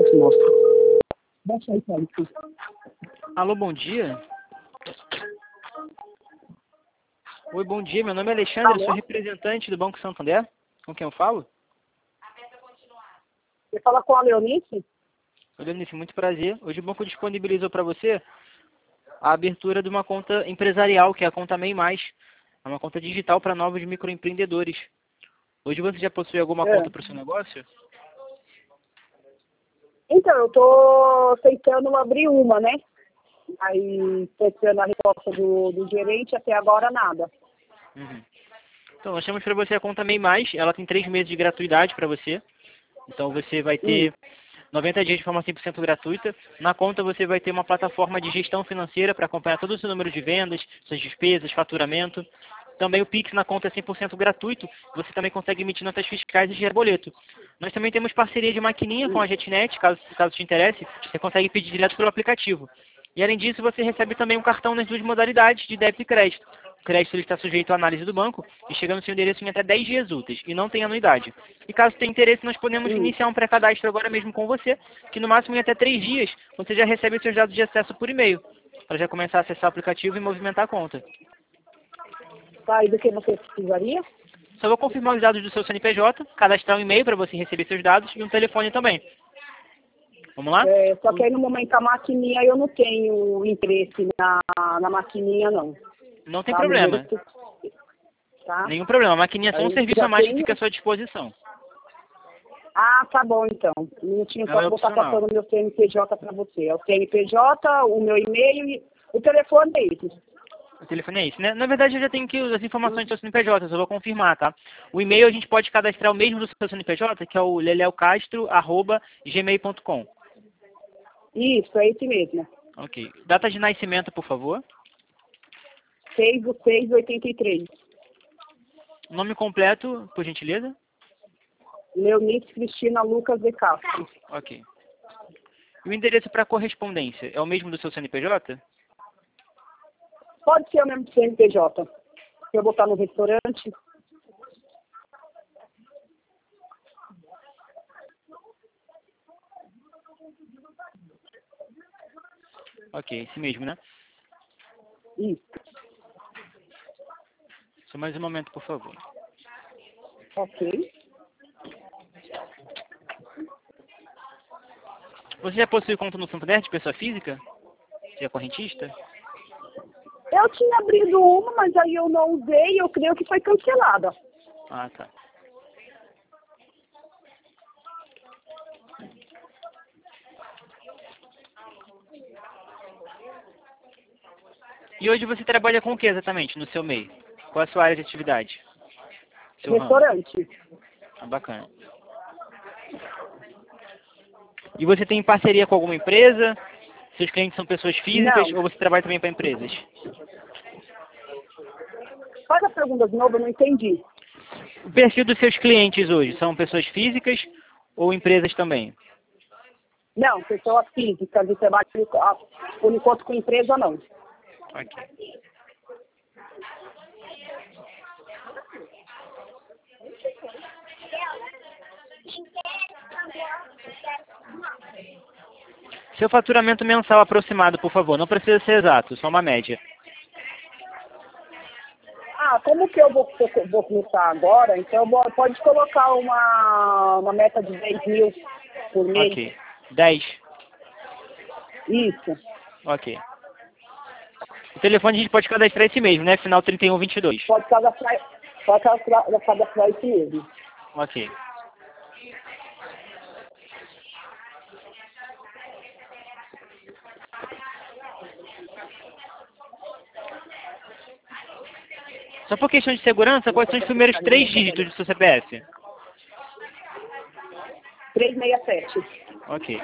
te mostro. Baixa aí, Paulo. Alô, bom dia. Oi, bom dia. Meu nome é Alexandre, eu sou representante do Banco Santander. Com quem eu falo? Você fala com a Leonice? Oi, Leonice, muito prazer. Hoje o banco disponibilizou para você a abertura de uma conta empresarial, que é a conta MEI Mais. É uma conta digital para novos microempreendedores. Hoje você já possui alguma conta para o seu negócio? Então, eu tô tentando abrir uma, né? Aí, tô esperando a resposta do gerente, até agora nada. Uhum. Então, nós temos para você a conta MEI Mais. Ela tem 3 meses de gratuidade para você. Então, você vai ter 90 dias de forma 100% gratuita. Na conta você vai ter uma plataforma de gestão financeira para acompanhar todo o seu número de vendas, suas despesas, faturamento. Também o Pix na conta é 100% gratuito. Você também consegue emitir notas fiscais e gerar boleto. Nós também temos parceria de maquininha com a JetNet, caso te interesse. Você consegue pedir direto pelo aplicativo. E além disso, você recebe também um cartão nas 2 modalidades de débito e crédito. O crédito ele está sujeito à análise do banco e chega no seu endereço em até 10 dias úteis e não tem anuidade. E caso tenha interesse, nós podemos iniciar um pré-cadastro agora mesmo com você, que no máximo em até 3 dias você já recebe os seus dados de acesso por e-mail, para já começar a acessar o aplicativo e movimentar a conta. Tá, e do que você precisaria? Só vou confirmar os dados do seu CNPJ, cadastrar um e-mail para você receber seus dados e um telefone também. Vamos lá? Só que aí no momento a maquininha eu não tenho interesse na maquininha, não. Não tem problema. Tá? Nenhum problema. A maquininha é só um Aí serviço já a mais que tem... fica à sua disposição. Ah, tá bom então. Um minutinho, Ela só é vou estar opcional. passando o meu CNPJ para você. É o CNPJ, o meu e-mail e o telefone é esse. O telefone é esse, né? Na verdade, eu já tenho aqui as informações do seu CNPJ, eu só vou confirmar, tá? O e-mail a gente pode cadastrar o mesmo do seu CNPJ, que é o leleocastro@gmail.com. Isso, é esse mesmo. Ok. Data de nascimento, por favor. 6/6/83. Nome completo, por gentileza. Leonice Cristina Lucas de Castro. Ok. E o endereço para correspondência é o mesmo do seu CNPJ? Pode ser o mesmo CNPJ. Se eu botar no restaurante. Ok, esse mesmo, né? Isso. Só mais um momento, por favor. Ok. Você já possui conta no Santander de pessoa física? Você é correntista? Eu tinha abrido uma, mas aí eu não usei e eu creio que foi cancelada. Ah, tá. E hoje você trabalha com o que exatamente no seu MEI? Qual a sua área de atividade? Seu ramo? Restaurante. Ah, bacana. E você tem parceria com alguma empresa? Seus clientes são pessoas físicas Não. ou você trabalha também para empresas? Faz a pergunta de novo, eu não entendi. O perfil dos seus clientes hoje são pessoas físicas ou empresas também? Não, pessoa física, de trabalho por enquanto com empresa não. Ok. Seu faturamento mensal aproximado, por favor. Não precisa ser exato, só uma média. Ah, como que eu vou começar agora? Então pode colocar uma meta de 10 mil por mês. Ok. 10. Isso. Ok. O telefone a gente pode cadastrar esse mesmo, né? Final 3122. Pode cadastrar esse mesmo. Ok. Só por questão de segurança, quais são os primeiros 3 dígitos do seu CPF? 367. Ok.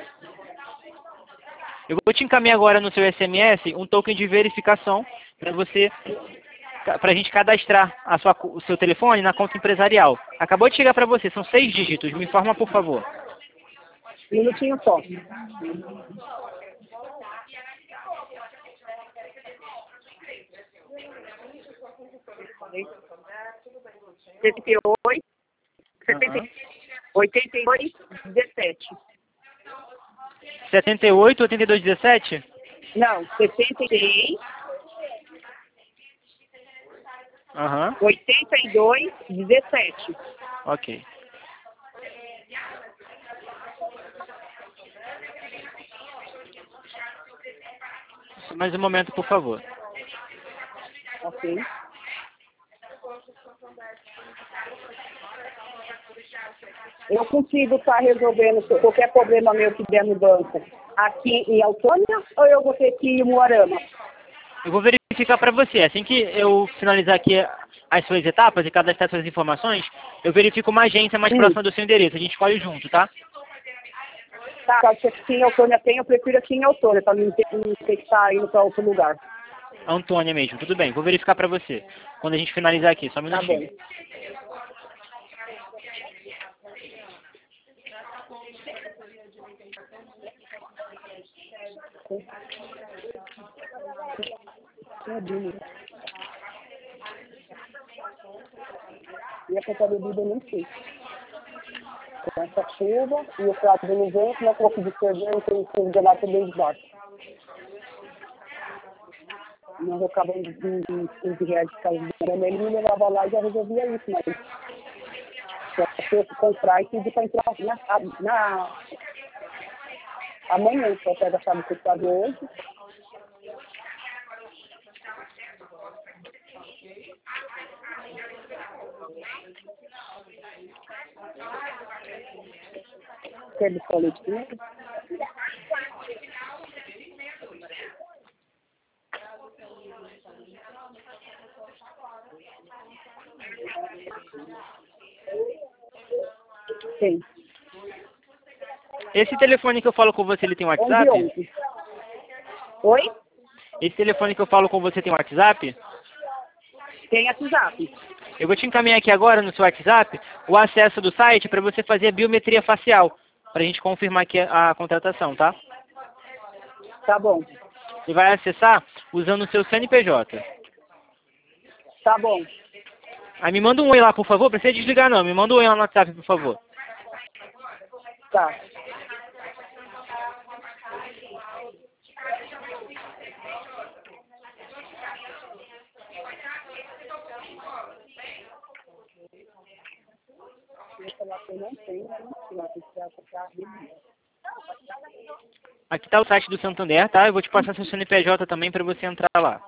Eu vou te encaminhar agora no seu SMS um token de verificação para a gente cadastrar o seu telefone na conta empresarial. Acabou de chegar para você, são 6 dígitos. Me informa, por favor. Minutinho só. Setenta e oito, 88, 17. 78, 82, 17? Não, 66, Aham, 82, 17. ok. Mais um momento, por favor. Ok. Eu consigo estar resolvendo qualquer problema meu que der mudança aqui em Autônia ou eu vou ter que ir em Moarama? Eu vou verificar para você. Assim que eu finalizar aqui as suas etapas e cadastrar suas informações, eu verifico uma agência mais próxima do seu endereço. A gente escolhe junto, tá? Tá, caso que aqui em Autônia tem, eu prefiro aqui em Autônia, para não ter que estar indo para outro lugar. Antônia mesmo, tudo bem. Vou verificar para você. Quando a gente finalizar aqui, só um Tá minutinho. bom. E a conta bebida eu nem sei. Com essa chuva e o prato do vento, não coloco de cerveja, tem que de lá também de baixo. Não vou acabar em 15 reais de casa de grama, ele me levava lá e já resolvia isso, mas se eu comprar e pedir para entrar amanhã, só pega a chave que eu pago hoje. Quer escolher de tudo? Sim. Esse telefone que eu falo com você, ele tem WhatsApp? 11. Oi? Esse telefone que eu falo com você tem WhatsApp? Tem WhatsApp. Eu vou te encaminhar aqui agora no seu WhatsApp o acesso do site para você fazer a biometria facial, para a gente confirmar aqui a contratação, tá? Tá bom. Você vai acessar usando o seu CNPJ. Tá bom. Aí me manda um oi lá, por favor. Precisa desligar não. Me manda um oi lá no WhatsApp, por favor. Tá. Aqui tá o site do Santander, tá? Eu vou te passar seu CNPJ também para você entrar lá.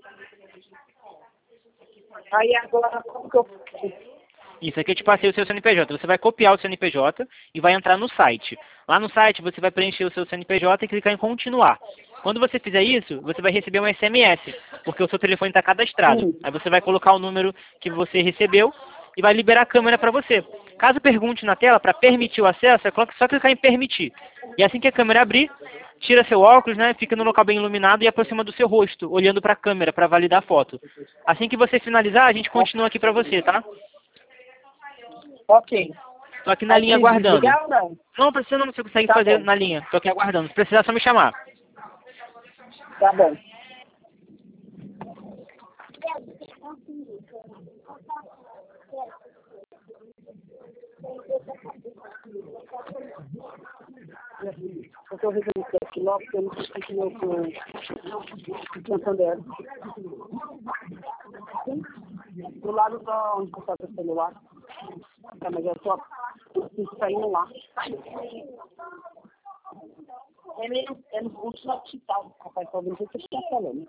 Aí agora, como que eu... Isso, aqui eu te passei o seu CNPJ. Você vai copiar o CNPJ e vai entrar no site. Lá no site você vai preencher o seu CNPJ e clicar em continuar. Quando você fizer isso, você vai receber um SMS, porque o seu telefone está cadastrado. Aí você vai colocar o número que você recebeu e vai liberar a câmera para você. Caso pergunte na tela, para permitir o acesso, é só clicar em permitir. E assim que a câmera abrir, tira seu óculos, né, fica no local bem iluminado e aproxima do seu rosto, olhando para a câmera para validar a foto. Assim que você finalizar, a gente continua aqui para você, tá? Ok. Tô aqui na linha aguardando. Desligar ou não? Não, precisa não, você consegue Tá fazer bom. na linha. Tô aqui aguardando. Se precisar, é só me chamar. Tá bom. Eu estou resolvendo aqui logo, porque eu não continuo com o Santander. Do lado da onde eu faço o celular. Tá, mas eu só preciso saindo lá. É no hospital, rapaz, talvez eu esteja falando.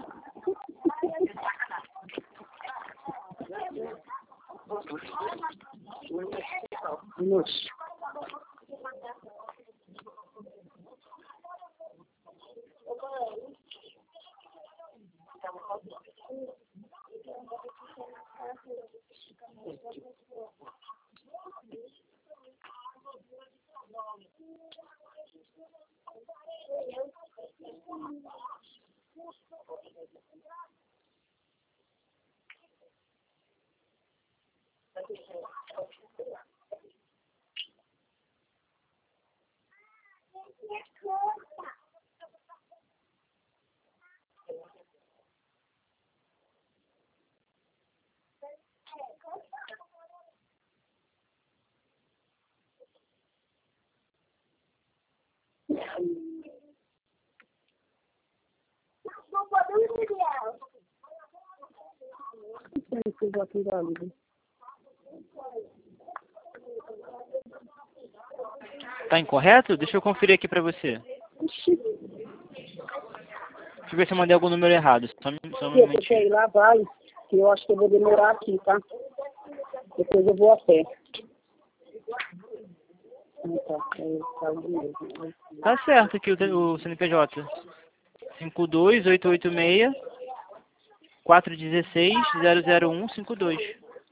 Nossa. voto inválido. Tá incorreto? Deixa eu conferir aqui pra você. Ixi, Deixa eu ver se eu mandei algum número errado. Só um você momentinho. quer ir lá, vai, que eu acho que eu vou demorar aqui, tá? Depois eu vou a pé. Tá mesmo. Tá certo aqui o CNPJ. 52886 416 00152.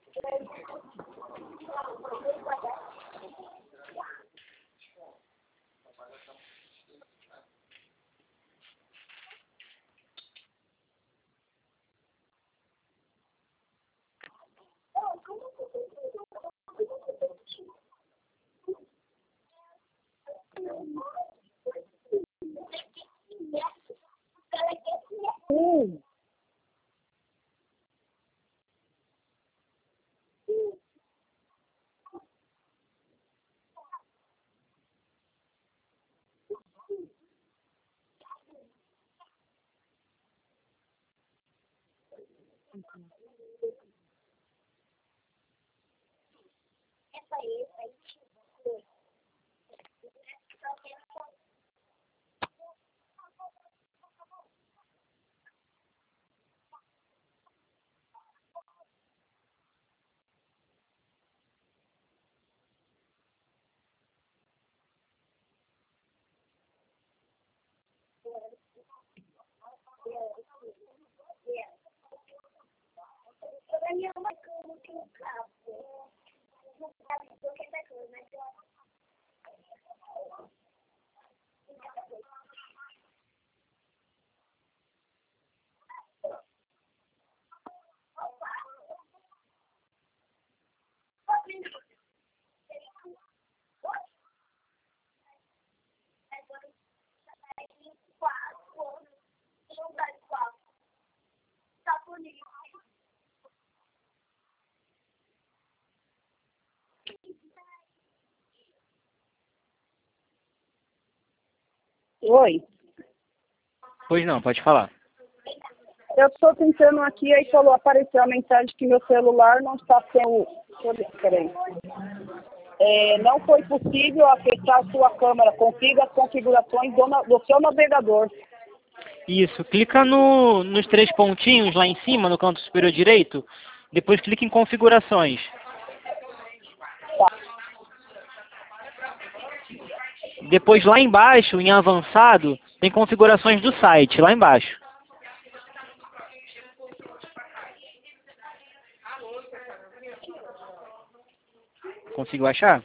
Oi, Pois não, pode falar. eu estou tentando aqui, aí apareceu a mensagem que meu celular não está sendo... Peraí. Não foi possível acessar sua câmera. Confira as configurações do seu navegador. Isso, clica nos três pontinhos lá em cima, no canto superior direito. Depois clica em configurações. Tá. Depois lá embaixo, em avançado, tem configurações do site, lá embaixo. Conseguiu achar?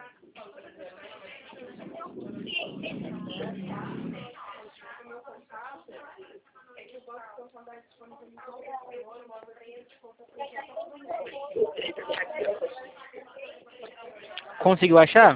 Conseguiu achar?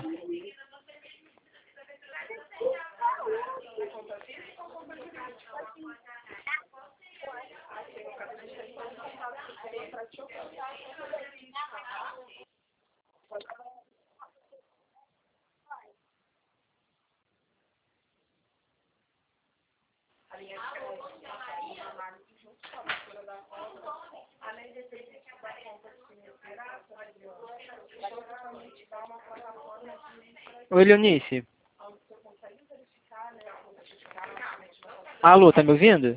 Oi, Leonice. Alô, tá me ouvindo?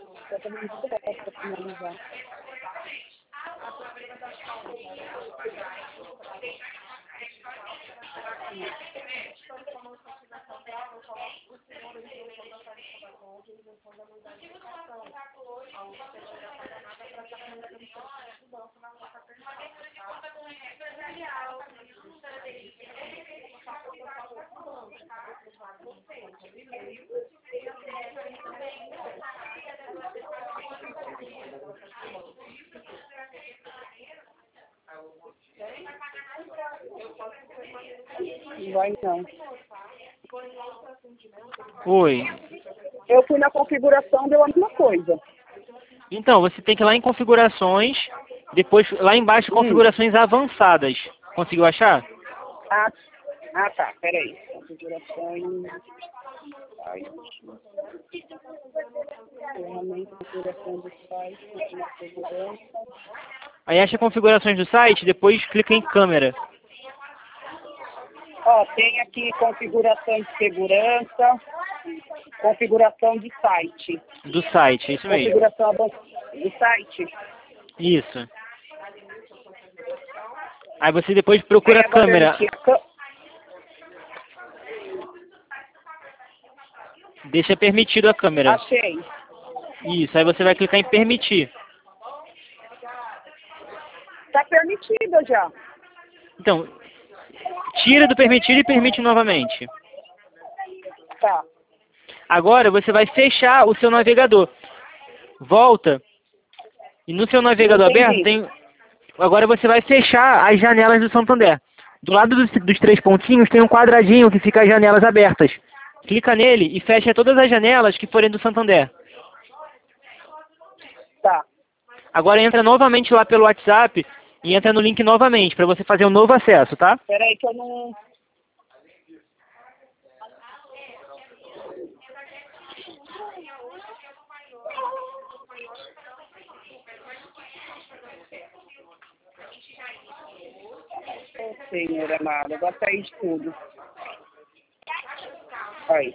Não vai não. Oi. Eu fui na configuração, deu a mesma coisa. Então, você tem que ir lá em configurações, depois lá embaixo configurações avançadas. Conseguiu achar? Tá, peraí. Configurações... Ferramenta, configuração do site, segurança... Aí acha configurações do site, depois clica em câmera. Ó, tem aqui configuração de segurança, configuração de site. Do site, isso mesmo. Configuração do site. Isso. Aí você depois procura a câmera. Deixa permitido a câmera. Achei. Isso, aí você vai clicar em permitir. Tá permitida já. Então, tira do permitir e permite novamente. Tá. Agora você vai fechar o seu navegador. Volta. E no seu navegador aberto tem... Agora você vai fechar as janelas do Santander. Do lado dos três pontinhos tem um quadradinho que fica as janelas abertas. Clica nele e fecha todas as janelas que forem do Santander. Tá. Agora entra novamente lá pelo WhatsApp e entra no link novamente para você fazer um novo acesso, tá? Espera aí que eu não... Ô, Senhor amado, agora sair de tudo. Aí.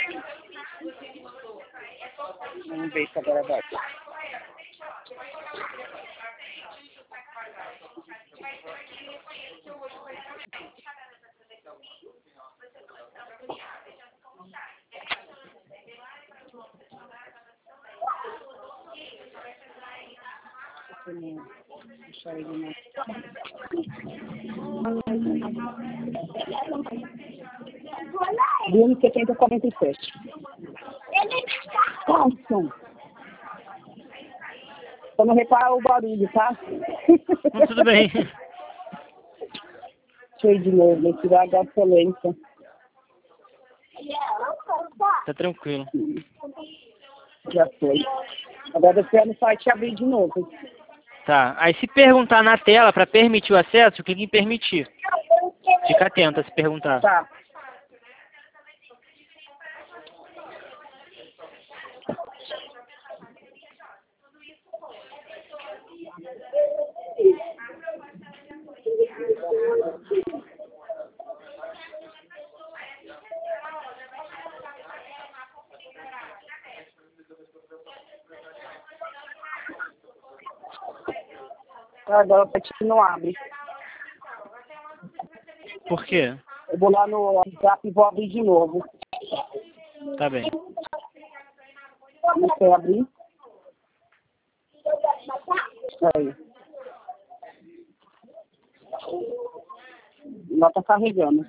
Vamos ver se agora vai. Deixa ele não. Bruno 7047. Nossa. Só não repara o barulho, tá? Tudo bem. Deixa eu ir de novo, esse vai dar polêmica. Tá tranquilo. Já foi. Agora eu quero no site abrir de novo. Tá. Aí se perguntar na tela para permitir o acesso, clique em permitir. Fica atento a se perguntar. Tá. Agora o site não abre. Por quê? Eu vou lá no WhatsApp e vou abrir de novo. Tá bem. Não sei abrir. Aí. Lá tá carregando.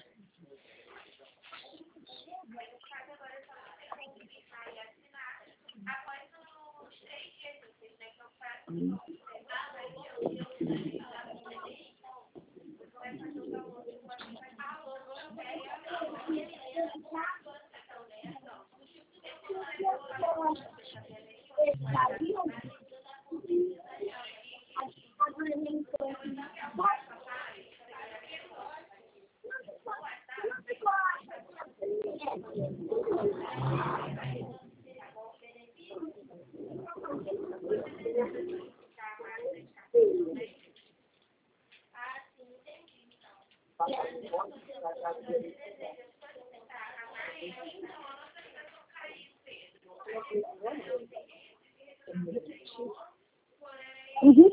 Uhum.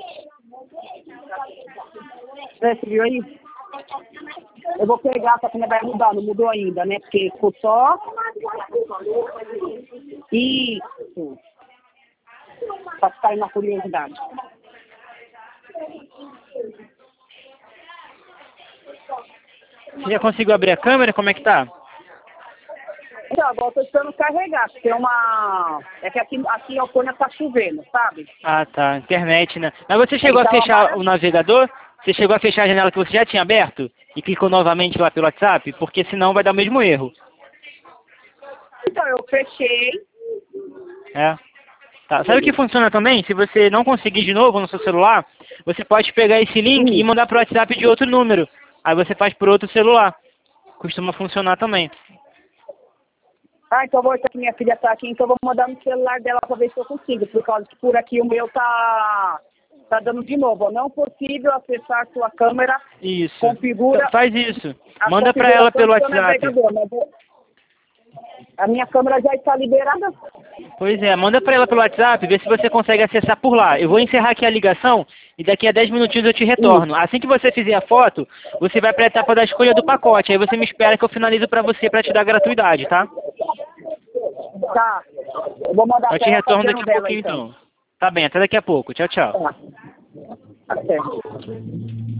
Você viu aí? Eu vou pegar, só que não vai mudar, não mudou ainda, né? Porque ficou só... Isso. Pra ficar aí na curiosidade. Você já conseguiu abrir a câmera? Como é que tá? Então, agora eu tô esperando carregar. Tem uma... É que aqui em Alcântara tá chovendo, sabe? Ah, tá. Internet, né? Mas você chegou a fechar o navegador? Você chegou a fechar a janela que você já tinha aberto? E clicou novamente lá pelo WhatsApp? Porque senão vai dar o mesmo erro. Então, eu fechei. É. Tá. Sabe o que funciona também? Se você não conseguir de novo no seu celular, você pode pegar esse link e mandar pro WhatsApp de outro número. Aí você faz por outro celular. Costuma funcionar também. Ah, então vou que minha filha tá aqui, então vou mandar no celular dela pra ver se eu consigo. Por causa que por aqui o meu tá Tá dando de novo, ó, não possível acessar sua câmera. Isso. Configura. Faz isso. A Manda para ela pelo configuração do WhatsApp. navegador, mas a minha câmera já está liberada. Pois é, manda para ela pelo WhatsApp, vê se você consegue acessar por lá. Eu vou encerrar aqui a ligação e daqui a 10 minutinhos eu te retorno. Assim que você fizer a foto, você vai para a etapa da escolha do pacote. Aí você me espera que eu finalizo para você para te dar gratuidade, tá? Tá. Eu vou mandar Eu te pra ela retorno fazendo daqui a dela, pouquinho então. Tá bem, até daqui a pouco. Tchau, tchau. Tá. Até.